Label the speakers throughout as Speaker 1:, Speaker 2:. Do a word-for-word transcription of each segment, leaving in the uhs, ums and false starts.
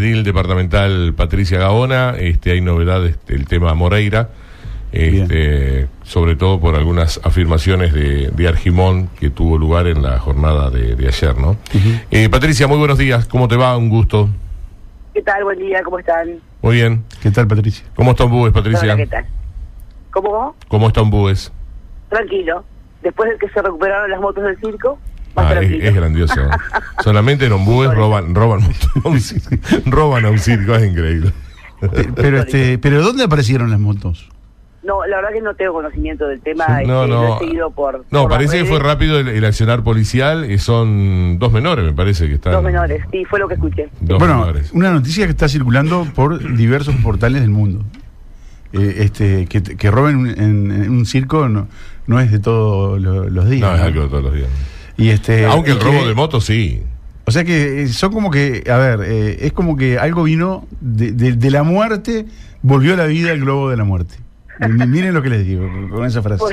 Speaker 1: edil departamental Patricia Gaona. Este, hay novedades del tema Moreira, este, sobre todo por algunas afirmaciones de, de Argimón que tuvo lugar en la jornada de, de ayer, ¿no? Uh-huh. eh, Patricia, muy buenos días, ¿cómo te va? Un gusto.
Speaker 2: ¿Qué tal? Buen día, ¿cómo están?
Speaker 1: Muy bien.
Speaker 3: ¿Qué tal, Patricia?
Speaker 1: ¿Cómo están Búes, Patricia?
Speaker 2: Hola, ¿qué tal? ¿Cómo?
Speaker 1: ¿Cómo están Búes?
Speaker 2: Tranquilo. Después de que se recuperaron las motos del circo, más
Speaker 1: ah,
Speaker 2: tranquilo.
Speaker 1: Es, es grandioso. Solamente en Ombúes roban, roban, roban a un circo, es increíble.
Speaker 3: Pero, pero, este, pero ¿dónde aparecieron las motos?
Speaker 2: No, la verdad que no tengo conocimiento del tema.
Speaker 1: Sí, no,
Speaker 2: este,
Speaker 1: no.
Speaker 2: Lo he seguido por.
Speaker 1: No,
Speaker 2: por
Speaker 1: parece que fue rápido el, el accionar policial y son dos menores, me parece que están.
Speaker 2: Dos menores, sí, fue lo que escuché.
Speaker 3: Dos bueno, menores. Una noticia que está circulando por diversos portales del mundo. Eh, este, que, que roben en, en un circo no, no es de todos lo, los días.
Speaker 1: No,
Speaker 3: ¿no?
Speaker 1: es algo de todos los días.
Speaker 2: Y
Speaker 3: este,
Speaker 1: Aunque el
Speaker 3: que,
Speaker 1: robo de motos sí.
Speaker 3: O sea que son como que, a ver, eh, es como que algo vino de, de, de la muerte, volvió a la vida el globo de la muerte. Miren lo que les digo con esa frase.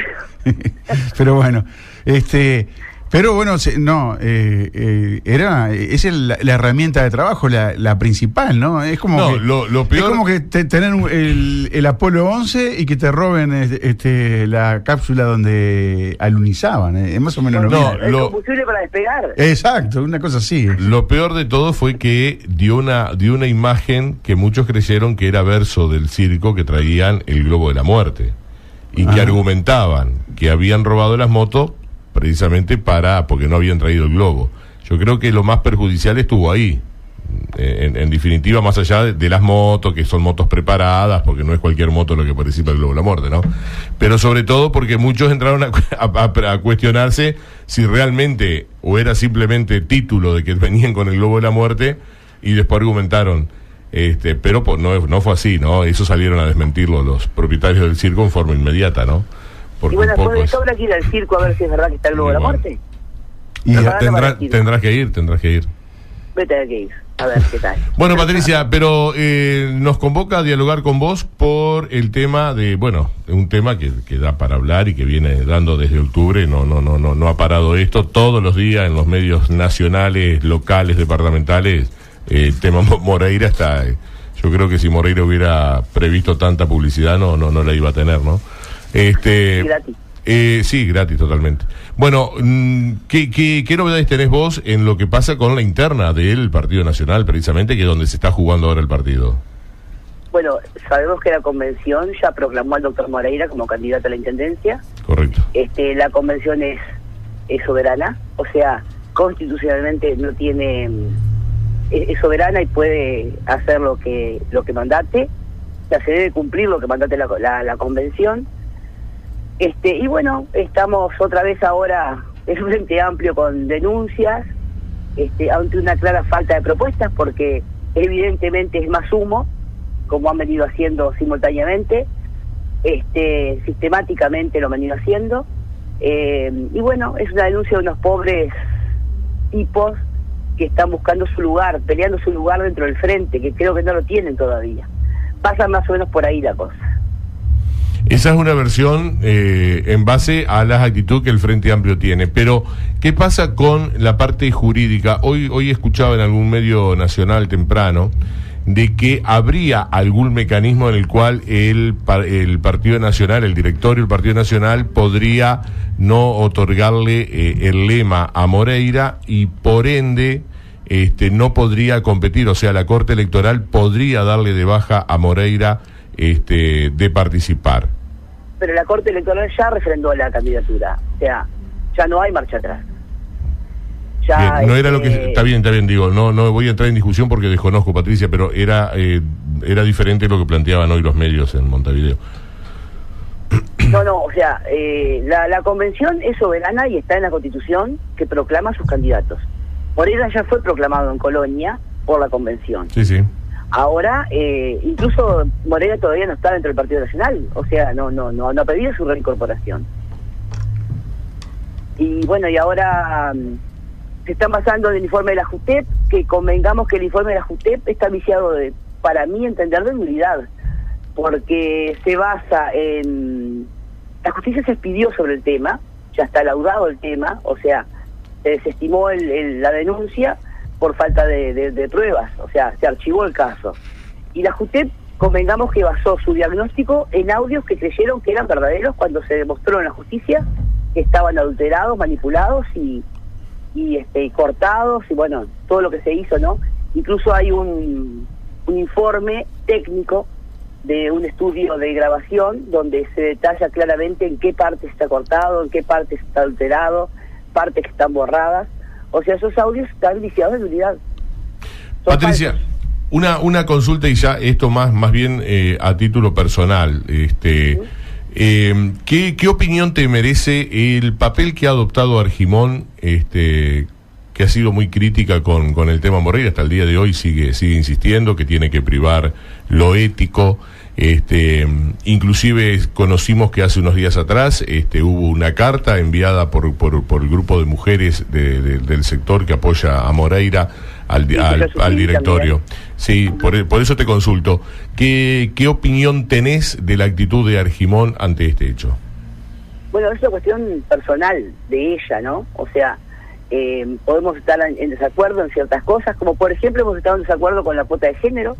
Speaker 3: Pero bueno, este, pero bueno, no, eh, eh, era, es el, la, la herramienta de trabajo, la, la principal, ¿no? Es como
Speaker 1: no,
Speaker 3: que,
Speaker 1: lo, lo peor...
Speaker 3: es como que te, tener el, el Apolo once y que te roben este, la cápsula donde alunizaban, ¿eh? Es más o menos lo
Speaker 1: no,
Speaker 3: mismo.
Speaker 2: El
Speaker 1: lo...
Speaker 2: combustible para despegar.
Speaker 3: Exacto, una cosa así.
Speaker 1: Lo peor de todo fue que dio una, dio una imagen que muchos creyeron que era verso del circo que traían el globo de la muerte y que ah. argumentaban que habían robado las motos precisamente para porque no habían traído el globo. Yo creo que lo más perjudicial estuvo ahí. En, en definitiva, más allá de, de las motos, que son motos preparadas, porque no es cualquier moto lo que participa el globo de la muerte, ¿no? Pero sobre todo porque muchos entraron a, a, a cuestionarse si realmente o era simplemente título de que venían con el globo de la muerte y después argumentaron, este, pero pues, no, no fue así, ¿no? Eso salieron a desmentirlo los propietarios del circo en forma inmediata, ¿no?
Speaker 2: Porque y bueno, después de esto habrá que ir al circo a ver si es verdad que está el globo de la muerte.
Speaker 1: Y tendrá, tendrás que ir, tendrás que ir.
Speaker 2: Vete a que ir, a ver qué tal.
Speaker 1: Bueno, Patricia, pero eh, nos convoca a dialogar con vos por el tema de, bueno, un tema que, que da para hablar y que viene dando desde octubre, no, no, no, no, no ha parado esto, todos los días en los medios nacionales, locales, departamentales, eh, el tema Moreira está, eh, yo creo que si Moreira hubiera previsto tanta publicidad no, no, no la iba a tener, ¿no? Este,
Speaker 2: gratis.
Speaker 1: Eh, sí, gratis totalmente. Bueno, ¿qué, qué, ¿qué novedades tenés vos en lo que pasa con la interna del Partido Nacional, precisamente, que es donde se está jugando ahora el partido?
Speaker 2: Bueno, sabemos que la convención ya proclamó al doctor Moreira como candidato a la intendencia.
Speaker 1: Correcto.
Speaker 2: Este, la convención es, es soberana, o sea, constitucionalmente no tiene, es, es soberana y puede hacer lo que lo que mandate, o sea, se debe cumplir lo que mandate la, la, la convención. Este, y bueno, estamos otra vez ahora en un frente amplio con denuncias, este, ante una clara falta de propuestas, porque evidentemente es más humo, como han venido haciendo simultáneamente, este, sistemáticamente lo han venido haciendo, eh, y bueno, es una denuncia de unos pobres tipos que están buscando su lugar, peleando su lugar dentro del frente, que creo que no lo tienen todavía. Pasa más o menos por ahí la cosa.
Speaker 1: Esa es una versión eh, en base a las actitudes que el Frente Amplio tiene. Pero, ¿qué pasa con la parte jurídica? Hoy, hoy escuchaba en algún medio nacional temprano de que habría algún mecanismo en el cual el, el Partido Nacional, el directorio del Partido Nacional, podría no otorgarle eh, el lema a Moreira y por ende este, no podría competir. O sea, la Corte Electoral podría darle de baja a Moreira este, de participar.
Speaker 2: Pero la Corte Electoral ya refrendó la candidatura, o sea, ya no hay marcha atrás. Ya,
Speaker 1: bien, no
Speaker 2: este...
Speaker 1: era lo que está bien, está bien, digo, no, no voy a entrar en discusión porque desconozco, Patricia, pero era, eh, era diferente lo que planteaban hoy los medios en Montevideo.
Speaker 2: No, no, o sea, eh, la, la convención es soberana y está en la Constitución que proclama a sus candidatos. Moreira ya fue proclamado en Colonia por la convención.
Speaker 1: Sí, sí.
Speaker 2: Ahora, eh, incluso Moreira todavía no está dentro del Partido Nacional, o sea, no no no, no ha pedido su reincorporación. Y bueno, y ahora um, se están basando en el informe de la JUTEP, que convengamos que el informe de la JUTEP está viciado, de, para mí, entender de nulidad, porque se basa en... La justicia se expidió sobre el tema, ya está laudado el tema, o sea, se desestimó el, el, la denuncia, por falta de, de, de pruebas, o sea, se archivó el caso. Y la JUTEP, convengamos que basó su diagnóstico en audios que creyeron que eran verdaderos cuando se demostró en la justicia que estaban adulterados, manipulados y, y este, cortados, y bueno, todo lo que se hizo, ¿no? Incluso hay un, un informe técnico de un estudio de grabación donde se detalla claramente en qué parte está cortado, en qué parte está adulterado, partes que están borradas. O sea, esos audios están viciados de unidad. Son
Speaker 1: Patricia,
Speaker 2: falsos.
Speaker 1: una una consulta y ya esto más más bien eh, a título personal. Este,
Speaker 2: ¿Sí?
Speaker 1: eh, ¿qué, ¿Qué opinión te merece el papel que ha adoptado Argimón, este, que ha sido muy crítica con, con el tema Moreira, hasta el día de hoy sigue sigue insistiendo que tiene que privar lo ético? Este, inclusive conocimos que hace unos días atrás este, hubo una carta enviada por, por, por el grupo de mujeres de, de, del sector que apoya a Moreira al,
Speaker 2: Sí,
Speaker 1: al, al directorio.
Speaker 2: También.
Speaker 1: Sí, por, por eso te consulto. ¿Qué, ¿Qué opinión tenés de la actitud de Argimón ante este hecho?
Speaker 2: Bueno, es una cuestión personal de ella, ¿no? O sea, eh, podemos estar en, en desacuerdo en ciertas cosas, como por ejemplo hemos estado en desacuerdo con la cuota de género.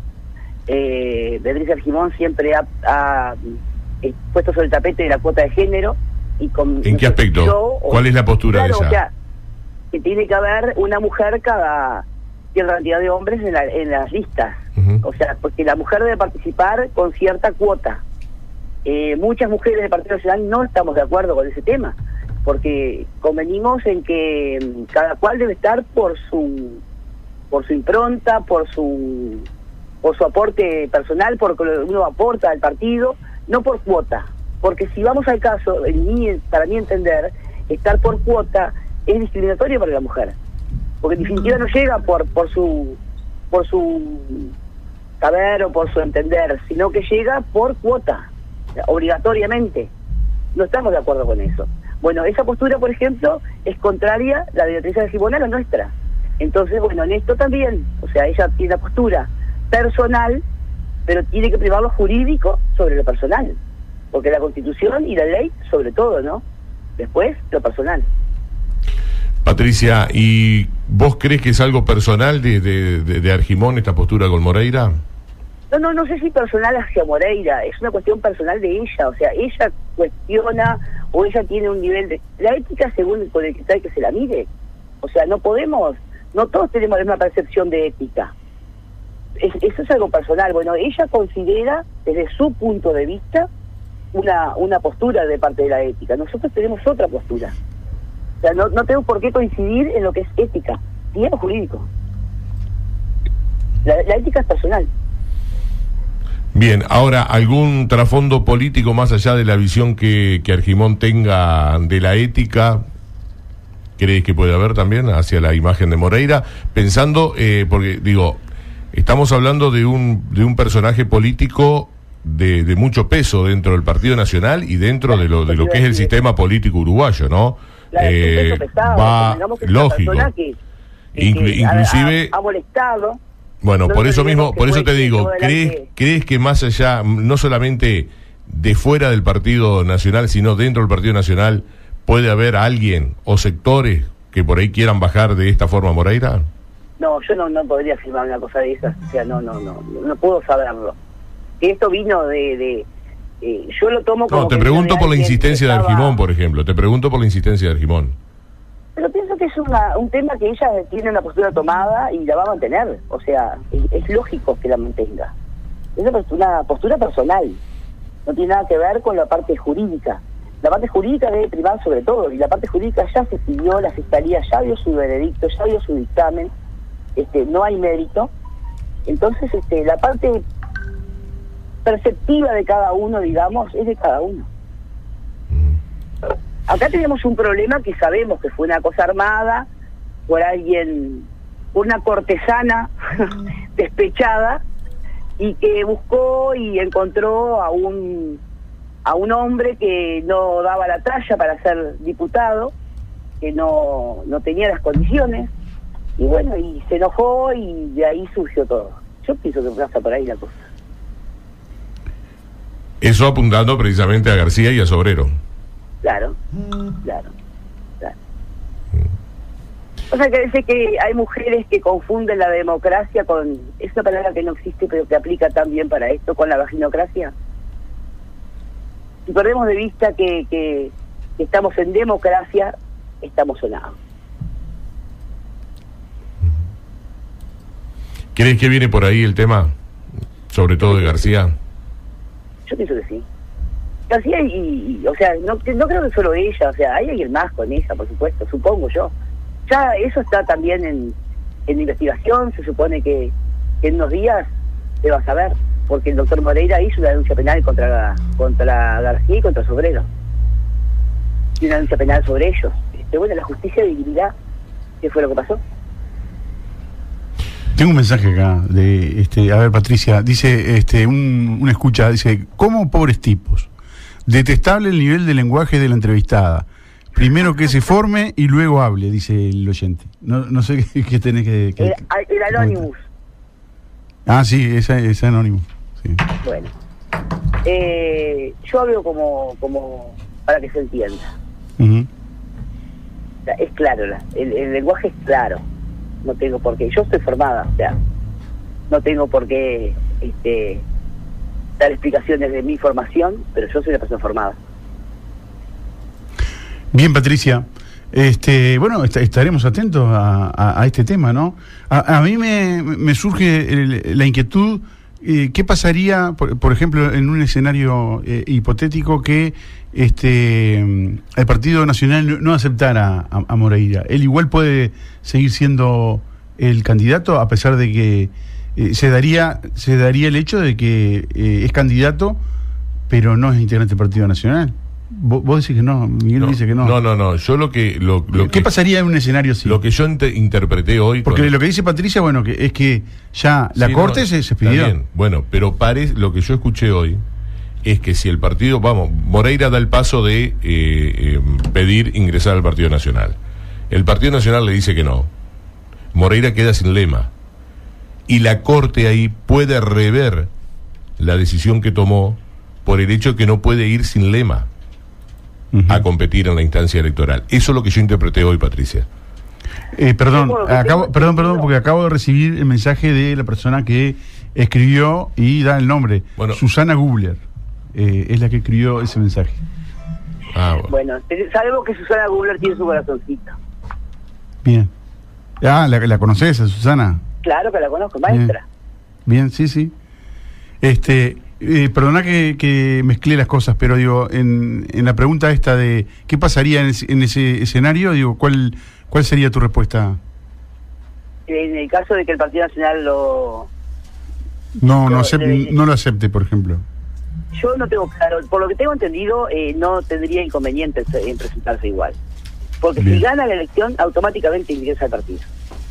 Speaker 2: Eh, Beatriz Argimón siempre ha, ha eh, puesto sobre el tapete la cuota de género. Y con,
Speaker 1: ¿En qué aspecto?
Speaker 2: yo,
Speaker 1: ¿Cuál es la postura
Speaker 2: claro,
Speaker 1: de ella?
Speaker 2: O sea, que tiene que haber una mujer cada cierta cantidad de hombres en, la, en las listas.
Speaker 1: Uh-huh.
Speaker 2: O sea, porque la mujer debe participar con cierta cuota. Eh, muchas mujeres del Partido Nacional no estamos de acuerdo con ese tema, porque convenimos en que mm, cada cual debe estar por su por su impronta, por su por su aporte personal, por lo que uno aporta al partido, no por cuota. Porque si vamos al caso, en mi, para mi entender, estar por cuota es discriminatorio para la mujer, porque en definitiva no llega por por su por su saber o por su entender, sino que llega por cuota, obligatoriamente. No estamos de acuerdo con eso. Bueno, esa postura, por ejemplo, es contraria, la de Beatriz Argimón, a la nuestra. Entonces, bueno, en esto también, o sea, ella tiene la postura personal, pero tiene que privar lo jurídico sobre lo personal, porque la Constitución y la ley sobre todo, ¿no? Después, lo personal.
Speaker 1: Patricia, ¿y vos crees que es algo personal de, de, de, de Argimón esta postura con Moreira?
Speaker 2: No, no, no sé si personal hacia Moreira, es una cuestión personal de ella, o sea, ella cuestiona o ella tiene un nivel de... La ética según con el que tal que se la mire, o sea, no podemos, no todos tenemos la misma percepción de ética. Es, eso es algo personal. Bueno, ella considera desde su punto de vista una, una postura de parte de la ética, nosotros tenemos otra postura. O sea, no, no tengo por qué coincidir en lo que es ética, ni en lo jurídico. La, la ética es personal.
Speaker 1: Bien, ahora, ¿algún trasfondo político más allá de la visión que, que Argimón tenga de la ética? ¿Crees que puede haber también hacia la imagen de Moreira? Pensando, eh, porque digo, estamos hablando de un, de un personaje político de, de mucho peso dentro del Partido Nacional y dentro de lo, de lo que es el sistema político uruguayo, ¿no?
Speaker 2: Claro,
Speaker 1: eh,
Speaker 2: pesado,
Speaker 1: va lógico.
Speaker 2: Que, que,
Speaker 1: Inclu-
Speaker 2: que
Speaker 1: inclusive
Speaker 2: ha, ha molestado.
Speaker 1: Bueno,
Speaker 2: no
Speaker 1: por eso
Speaker 2: olvidemos
Speaker 1: mismo,
Speaker 2: que
Speaker 1: por eso
Speaker 2: fue
Speaker 1: te
Speaker 2: el que
Speaker 1: digo,
Speaker 2: llevó
Speaker 1: ¿crees,
Speaker 2: adelante-
Speaker 1: ¿crees que más allá, no solamente de fuera del Partido Nacional, sino dentro del Partido Nacional, puede haber alguien o sectores que por ahí quieran bajar de esta forma a Moreira?
Speaker 2: No, yo no, no podría afirmar una cosa de esas, o sea, no, no, no, no puedo saberlo. Que esto vino de... de eh, yo lo tomo como...
Speaker 1: No, te
Speaker 2: que
Speaker 1: pregunto
Speaker 2: viene
Speaker 1: por la
Speaker 2: alguien que
Speaker 1: insistencia de
Speaker 2: estaba-
Speaker 1: Argimón, por ejemplo, te pregunto por la insistencia de Argimón.
Speaker 2: Pero pienso que es una, un tema que ella tiene una postura tomada y la va a mantener. O sea, es, es lógico que la mantenga. Es una postura, una postura personal. No tiene nada que ver con la parte jurídica. La parte jurídica debe privar sobre todo. Y la parte jurídica ya se pidió, la Fiscalía ya dio su veredicto, ya dio su dictamen. Este, no hay mérito. Entonces, este, la parte perceptiva de cada uno, digamos, es de cada uno. Acá tenemos un problema que sabemos que fue una cosa armada por alguien, una cortesana despechada, y que buscó y encontró a un a un hombre que no daba la talla para ser diputado, que no, no tenía las condiciones, y bueno, y se enojó y de ahí surgió todo. Yo pienso que pasa por ahí la cosa.
Speaker 1: Eso apuntando precisamente a García y a Sobrero.
Speaker 2: Claro, claro, claro. O sea, que parece que hay mujeres que confunden la democracia con... Es una palabra que no existe, pero que aplica también para esto, con la vaginocracia. Si perdemos de vista que, que, que estamos en democracia, estamos sonados.
Speaker 1: ¿Crees que viene por ahí el tema? Sobre todo de García.
Speaker 2: Yo pienso que sí. García y, y o sea, no, no creo que solo ella, o sea, hay alguien más con ella, por supuesto, supongo yo. Ya eso está también en, en investigación, se supone que, que en unos días se va a saber, porque el doctor Moreira hizo una denuncia penal contra, contra García y contra su obrero. Y una denuncia penal sobre ellos. Este, bueno, la justicia dignidad, ¿qué fue lo que pasó?
Speaker 3: Tengo un mensaje acá de, este, a ver, Patricia, dice, este, un, una escucha, dice, ¿cómo pobres tipos? Detestable el nivel de lenguaje de la entrevistada. Primero que se forme y luego hable, dice el oyente. No, no sé qué, qué tenés que... que
Speaker 2: el, el Anonymous.
Speaker 3: Ah, sí, ese es anónimo. Sí.
Speaker 2: Bueno, eh, yo hablo como, como para que se entienda.
Speaker 3: Uh-huh.
Speaker 2: O sea, es claro, la, el, el lenguaje es claro. No tengo por qué, yo estoy formada, o sea, no tengo por qué este, dar explicaciones de mi formación, pero yo soy una persona formada.
Speaker 3: Bien, Patricia, este, bueno, est- estaremos atentos a, a, a este tema, ¿no? A, a mí me, me surge el, la inquietud, eh, ¿qué pasaría, por, por ejemplo, en un escenario eh, hipotético que este el Partido Nacional no, no aceptara a, a Moreira? ¿Él igual puede seguir siendo el candidato a pesar de que eh, se daría se daría el hecho de que eh, es candidato pero no es integrante del Partido Nacional? Vos, vos decís que no, Miguel
Speaker 1: No,
Speaker 3: dice que no.
Speaker 1: no, no, no. Yo lo que... Lo, lo
Speaker 3: ¿Qué
Speaker 1: que,
Speaker 3: pasaría en un escenario así?
Speaker 1: Lo que yo int- interpreté hoy...
Speaker 3: Porque
Speaker 1: con-
Speaker 3: lo que dice Patricia, bueno, que es que ya la
Speaker 1: Sí,
Speaker 3: Corte
Speaker 1: no,
Speaker 3: se, se
Speaker 1: está
Speaker 3: pidió.
Speaker 1: bien. Bueno, pero parece, lo que yo escuché hoy es que si el partido... Vamos, Moreira da el paso de eh, eh, pedir ingresar al Partido Nacional. El Partido Nacional le dice que no. Moreira queda sin lema. Y la Corte ahí puede rever la decisión que tomó por el hecho de que no puede ir sin lema
Speaker 3: Uh-huh.
Speaker 1: a competir en la instancia electoral. Eso es lo que yo interpreté hoy, Patricia.
Speaker 3: Eh, perdón,
Speaker 2: Bueno, que
Speaker 3: acabo,
Speaker 2: tengo
Speaker 3: perdón, perdón,
Speaker 2: entendido.
Speaker 3: porque acabo de recibir el mensaje de la persona que escribió y da el nombre.
Speaker 1: Bueno.
Speaker 3: Susana Gubler eh, es la que escribió ese mensaje.
Speaker 1: Ah, bueno.
Speaker 2: Bueno, te- sabemos que Susana Gubler tiene su corazoncito.
Speaker 3: Bien. Ah, ¿la, la conoces, a Susana?
Speaker 2: Claro que la conozco, maestra.
Speaker 3: Bien, sí, sí. Este, eh, perdona que, que mezclé las cosas, pero digo, en, en la pregunta esta de qué pasaría en ese, en ese escenario, digo, ¿cuál cuál sería tu respuesta?
Speaker 2: En el caso de que el Partido Nacional lo...
Speaker 3: No, no,
Speaker 2: No,
Speaker 3: acep-
Speaker 2: le-
Speaker 3: no lo acepte, por ejemplo.
Speaker 2: Yo no tengo claro, por lo que tengo entendido, eh, no tendría inconveniente en, en presentarse igual. Porque
Speaker 3: Bien.
Speaker 2: si gana la elección, automáticamente ingresa al partido.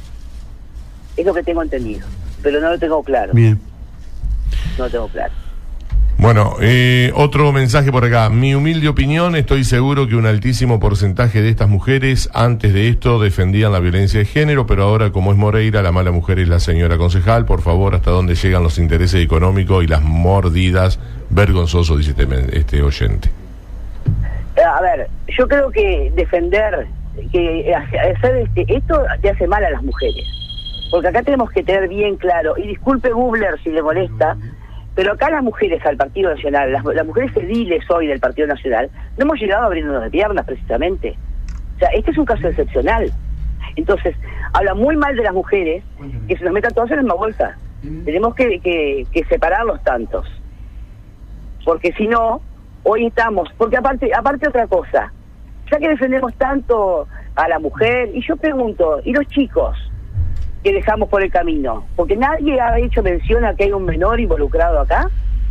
Speaker 2: Es lo que tengo entendido, pero no lo tengo claro.
Speaker 3: Bien.
Speaker 2: No lo tengo claro.
Speaker 1: Bueno, eh, otro mensaje por acá. Mi humilde opinión, estoy seguro que un altísimo porcentaje de estas mujeres antes de esto defendían la violencia de género, pero ahora como es Moreira, la mala mujer es la señora concejal. Por favor, ¿hasta dónde llegan los intereses económicos y las mordidas? Vergonzoso, dice este, men- este oyente.
Speaker 2: Eh, A ver, yo creo que defender, que hacer este, esto le hace mal a las mujeres. Porque acá tenemos que tener bien claro, y disculpe Gubler si le molesta, pero acá las mujeres al Partido Nacional, las, las mujeres ediles hoy del Partido Nacional, no hemos llegado abriéndonos de piernas precisamente. O sea, este es un caso excepcional. Entonces, habla muy mal de las mujeres, que se nos metan todas en la misma bolsa. Tenemos que, que, que separar los tantos. Porque si no, hoy estamos, porque aparte, aparte otra cosa, ya que defendemos tanto a la mujer, y yo pregunto, ¿y los chicos que dejamos por el camino? Porque nadie ha hecho mención a que hay un menor involucrado acá.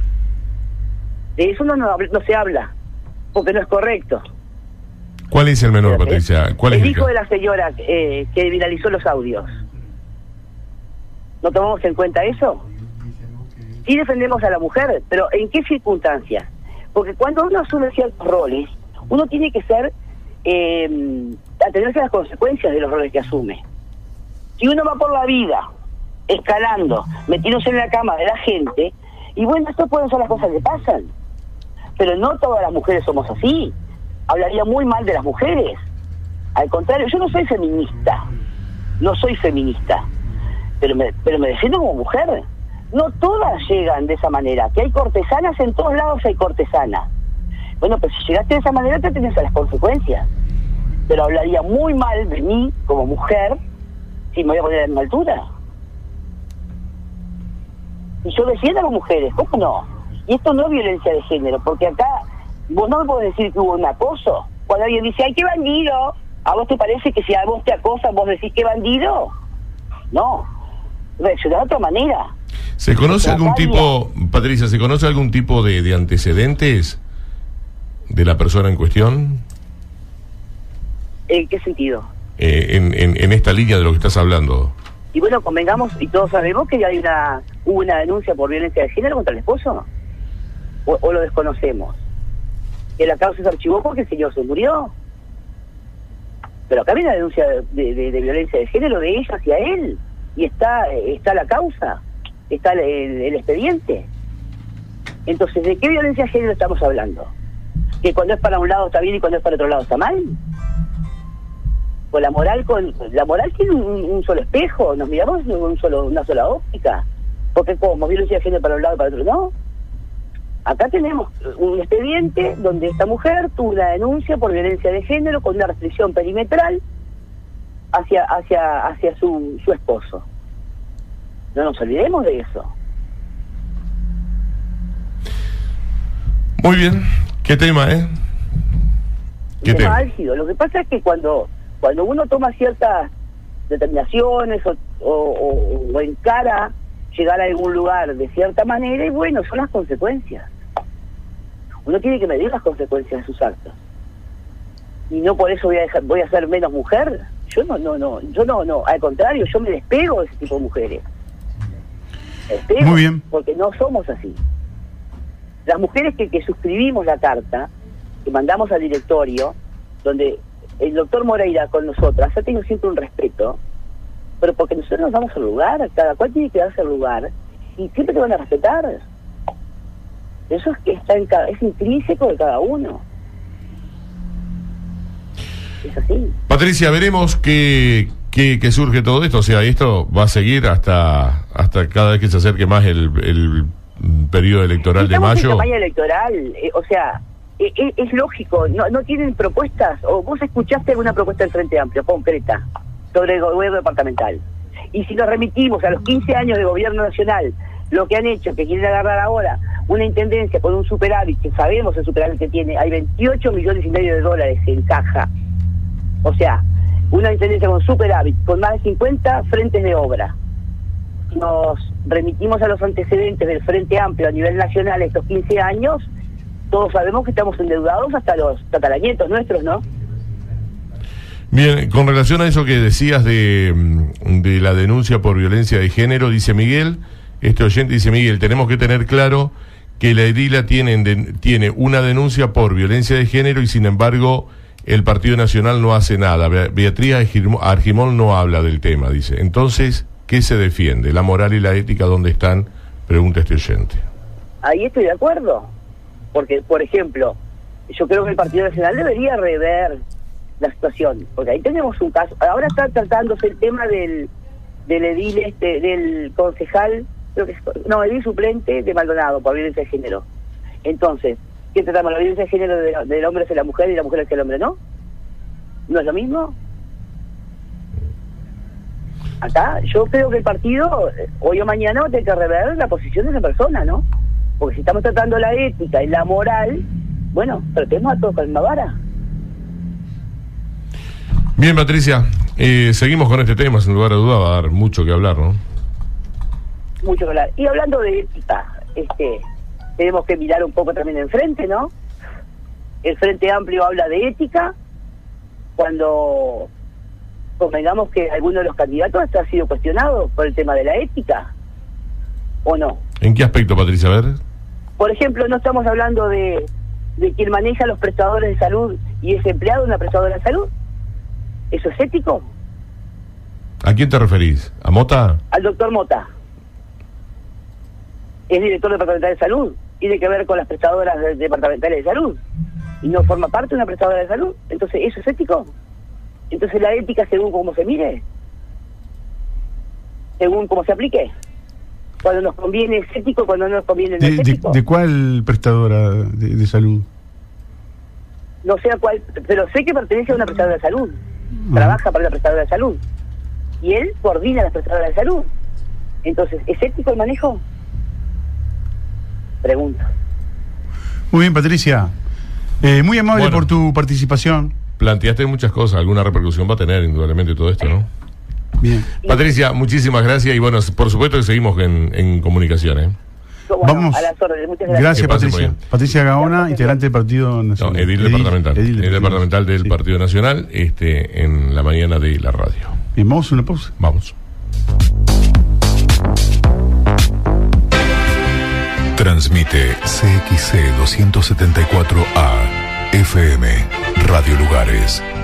Speaker 2: De eso no, no, no se habla, porque no es correcto.
Speaker 1: ¿Cuál es el menor, Patricia? ¿Cuál es
Speaker 2: el
Speaker 1: el
Speaker 2: hijo
Speaker 1: ca-
Speaker 2: de la señora eh, que viralizó los audios. ¿No tomamos en cuenta eso? Sí defendemos a la mujer, pero ¿en qué circunstancias? Porque cuando uno asume ciertos roles, uno tiene que ser, eh, atenerse a las consecuencias de los roles que asume. Si uno va por la vida, escalando, metiéndose en la cama de la gente, y bueno, esto pueden ser las cosas que pasan. Pero no todas las mujeres somos así. Hablaría muy mal de las mujeres. Al contrario, yo no soy feminista. no soy feminista, pero me, pero me defiendo como mujer. No todas llegan de esa manera, que hay cortesanas, en todos lados hay cortesanas. Bueno, pues si llegaste de esa manera te tenés a las consecuencias. Pero hablaría muy mal de mí como mujer si me voy a poner en mi altura. Y yo defiendo a las mujeres, ¿cómo no? Y esto no es violencia de género, porque acá vos no me podés decir que hubo un acoso. Cuando alguien dice, ¡ay, qué bandido! ¿A vos te parece que si a vos te acosan vos decís qué bandido? No, reaccionar de otra manera.
Speaker 1: ¿Se conoce algún tipo, Patricia, se conoce algún tipo de, de antecedentes de la persona en cuestión?
Speaker 2: ¿En qué sentido?
Speaker 1: Eh, en, en, en esta línea de lo que estás hablando.
Speaker 2: Y bueno, convengamos, y todos sabemos que hay una hubo una denuncia por violencia de género contra el esposo. O, o lo desconocemos. Que la causa se archivó porque el señor se murió. Pero acá viene la denuncia de, de, de violencia de género de ella hacia él. Y está está la causa, está el, el, el expediente. Entonces, ¿de qué violencia de género estamos hablando? ¿Que cuando es para un lado está bien y cuando es para otro lado está mal? Pues la moral con la moral tiene un, un solo espejo, nos miramos en un solo, una sola óptica. Porque como violencia de género para un lado y para otro no. Acá tenemos un expediente donde esta mujer tuvo una denuncia por violencia de género con una restricción perimetral hacia hacia hacia su, su esposo. No nos olvidemos de eso.
Speaker 1: Muy bien. ¿Qué tema, eh?
Speaker 2: ¿Qué tema álgido? Lo que pasa es que cuando cuando uno toma ciertas determinaciones o, o, o, o encara llegar a algún lugar de cierta manera, y bueno, son las consecuencias. Uno tiene que medir las consecuencias de sus actos. Y no por eso voy a dejar, voy a ser menos mujer. Yo no, no, no, yo no, no, al contrario, yo me despego de ese tipo de mujeres. Me despego.
Speaker 3: Muy bien.
Speaker 2: Porque no somos así. Las mujeres que, que suscribimos la carta, que mandamos al directorio, donde el doctor Moreira con nosotras ha tenido siempre un respeto, pero porque nosotros nos damos el lugar, cada cual tiene que darse el lugar, y siempre te van a respetar. Eso es que está en cada, es intrínseco de cada uno. Es así.
Speaker 1: Patricia, veremos qué, qué, qué surge todo esto. O sea, esto va a seguir hasta hasta cada vez que se acerque más el, el periodo electoral de mayo.
Speaker 2: En campaña electoral, eh, o sea, eh, eh, es lógico, no, no tienen propuestas, o vos escuchaste alguna propuesta del Frente Amplio, concreta, sobre el gobierno departamental. Y si nos remitimos a los quince años de gobierno nacional, lo que han hecho, que quieren agarrar ahora una intendencia con un superávit, que sabemos el superávit que tiene, hay veintiocho millones y medio de dólares en caja. O sea, una intendencia con superávit, con más de cincuenta frentes de obra. Nos remitimos a los antecedentes del Frente Amplio a nivel nacional estos quince años, todos sabemos que estamos endeudados hasta los tataranietos nuestros, ¿no?
Speaker 1: Bien, con relación a eso que decías de, de la denuncia por violencia de género, dice Miguel, este oyente dice, Miguel, tenemos que tener claro que la edila tiene, de, tiene una denuncia por violencia de género y sin embargo el Partido Nacional no hace nada. Beatriz Argimón no habla del tema, dice. Entonces, ¿qué se defiende? ¿La moral y la ética dónde están? Pregunta este oyente.
Speaker 2: Ahí estoy de acuerdo. Porque, por ejemplo, yo creo que el Partido Nacional debería rever la situación. Porque ahí tenemos un caso. Ahora está tratándose el tema del, del edil, este, del concejal, creo que es, no, edil suplente de Maldonado por violencia de género. Entonces, ¿qué tratamos? La violencia de género de, del hombre hacia la mujer y la mujer hacia el hombre, ¿no? ¿No es lo mismo? Acá yo creo que el partido, hoy o mañana, va a tener que rever la posición de esa persona, ¿no? Porque si estamos tratando la ética y la moral, bueno, tratemos a todos con la misma vara.
Speaker 1: Bien, Patricia, eh, seguimos con este tema, sin lugar a duda va a dar mucho que hablar, ¿no?
Speaker 2: Mucho que hablar. Y hablando de ética, este... tenemos que mirar un poco también enfrente, ¿no? El Frente Amplio habla de ética cuando convengamos que alguno de los candidatos ha sido cuestionado por el tema de la ética, ¿o no?
Speaker 1: ¿En qué aspecto, Patricia? A ver.
Speaker 2: Por ejemplo, no estamos hablando de, de quien maneja a los prestadores de salud y es empleado de una prestadora de salud. ¿Eso es ético?
Speaker 1: ¿A quién te referís? ¿A Mota?
Speaker 2: Al doctor Mota. Es director departamental de salud, tiene que ver con las prestadoras de, departamentales de salud, y no forma parte de una prestadora de salud. Entonces, ¿eso es ético? Entonces, la ética según cómo se mire. según cómo se aplique. Cuando nos conviene es ético, cuando no nos conviene no
Speaker 3: ¿De,
Speaker 2: es
Speaker 3: de,
Speaker 2: ético.
Speaker 3: de cuál prestadora de, de salud?
Speaker 2: No sé a cuál, pero sé que pertenece a una prestadora de salud.
Speaker 3: Ah.
Speaker 2: Trabaja para la prestadora de salud. Y él coordina las prestadoras de salud. Entonces, ¿es ético el manejo? Pregunto.
Speaker 3: Muy bien, Patricia. Eh, muy amable
Speaker 1: Bueno.
Speaker 3: por tu participación.
Speaker 1: Planteaste muchas cosas, alguna repercusión va a tener indudablemente todo esto, ¿no?
Speaker 3: Bien.
Speaker 1: Patricia, muchísimas gracias y bueno, por supuesto que seguimos en, en comunicación, ¿eh?
Speaker 2: Bueno,
Speaker 3: Vamos.
Speaker 2: a las órdenes. Muchas gracias.
Speaker 3: Gracias,
Speaker 1: Que pase muy
Speaker 3: Patricia.
Speaker 1: bien.
Speaker 3: Patricia Gaona, integrante del Partido
Speaker 1: No,
Speaker 3: Nacional.
Speaker 1: edil departamental.
Speaker 3: Edil,
Speaker 1: Edil departamental del
Speaker 3: sí.
Speaker 1: Partido Nacional, este, en la mañana de la radio.
Speaker 3: Bien, vamos a una pausa.
Speaker 1: Vamos.
Speaker 4: Transmite C X C doscientos setenta y cuatro A, F M, Radio Lugares.